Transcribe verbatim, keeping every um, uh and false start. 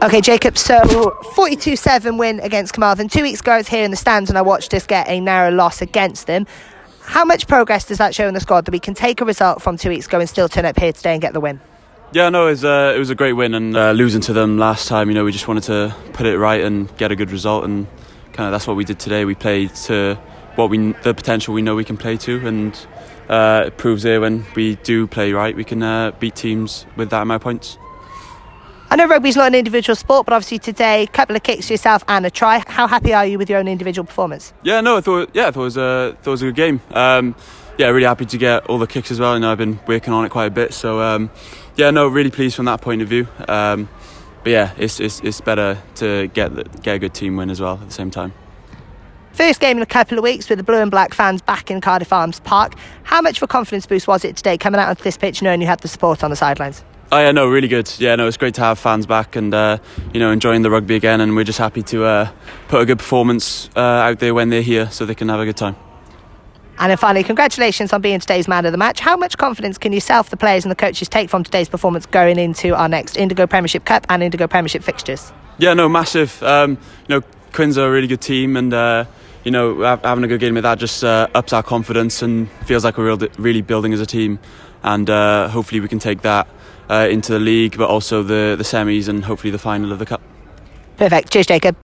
Okay, Jacob, so forty-two seven win against Carmarthen. Two weeks ago I was here in the stands and I watched us get a narrow loss against them. How much progress does that show in the squad that we can take a result from two weeks ago and still turn up here today and get the win? Yeah, no, it was, uh, it was a great win, and uh, losing to them last time, you know, we just wanted to put it right and get a good result, and kind of that's what we did today. We played to what we the potential we know we can play to, and uh, it proves here when we do play right, we can uh, beat teams with that amount of points. I know rugby's not an individual sport, but obviously today, a couple of kicks to yourself and a try. How happy are you with your own individual performance? Yeah, no, I thought, yeah, I thought it was a, thought it was a good game. Um, yeah, really happy to get all the kicks as well. You know, I've been working on it quite a bit, so um, yeah, no, really pleased from that point of view. Um, but yeah, it's it's it's better to get the, get a good team win as well at the same time. First game in a couple of weeks with the blue and black fans back in Cardiff Arms Park. How much of a confidence boost was it today coming out onto this pitch knowing you had the support on the sidelines? Oh yeah, no, really good. Yeah, no, it's great to have fans back and uh, you know, enjoying the rugby again, and we're just happy to uh, put a good performance uh, out there when they're here so they can have a good time. And then finally, congratulations on being today's man of the match. How much confidence can yourself, the players and the coaches take from today's performance going into our next Indigo Premiership Cup and Indigo Premiership fixtures? Yeah, no, massive. Um, you know, Quins are a really good team, and uh, you know, having a good game with that just uh, ups our confidence and feels like we're really building as a team, and uh, hopefully we can take that uh, into the league, but also the, the semis and hopefully the final of the cup. Perfect. Cheers, Jacob.